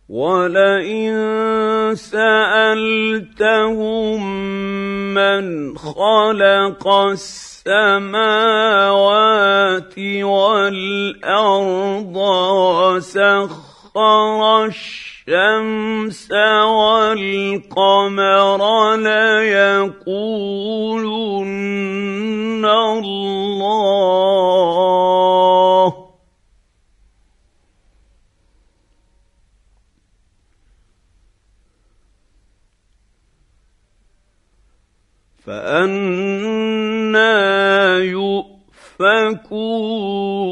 وَلَئِن سَأَلْتَهُم مَّنْ خَلَقَ السَّمَاوَاتِ وَالْأَرْضَ وَسَخَّرَ الشَّمْسَ وَالْقَمَرَ لَيَقُولُنَّ اللَّهُ ۚ فَأَنَّىٰ يُؤْفَكُونَ